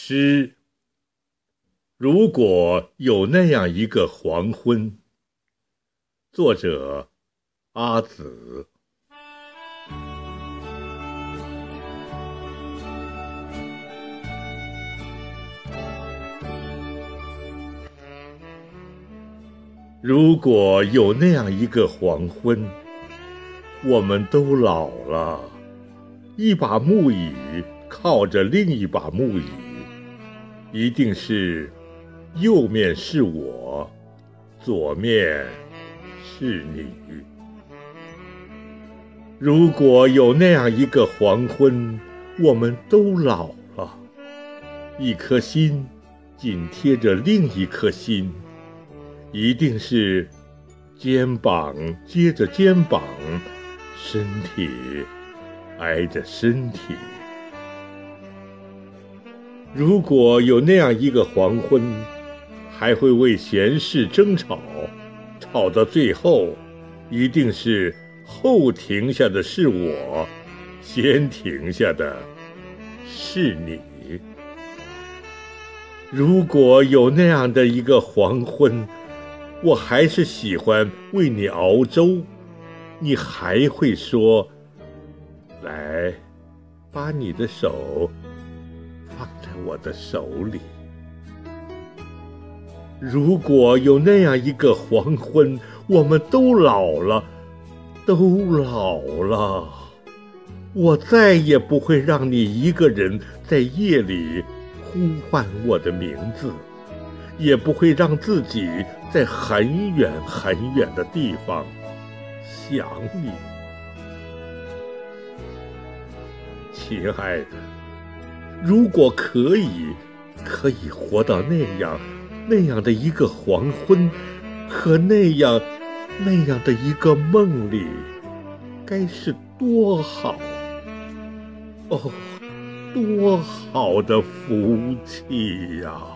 诗，如果有那样一个黄昏，作者阿紫。如果有那样一个黄昏，我们都老了，一把木椅靠着另一把木椅，一定是右面是我，左面是你。如果有那样一个黄昏，我们都老了，一颗心紧贴着另一颗心，一定是肩膀接着肩膀，身体挨着身体。如果有那样一个黄昏，还会为闲事争吵，吵到最后，一定是后停下的是我，先停下的是你。如果有那样的一个黄昏，我还是喜欢为你熬粥，你还会说，来，把你的手放在我的手里。如果有那样一个黄昏，我们都老了，我再也不会让你一个人在夜里呼唤我的名字，也不会让自己在很远很远的地方想你。亲爱的，如果可以活到那样的一个黄昏，和那样的一个梦里，该是多好哦，多好的福气呀！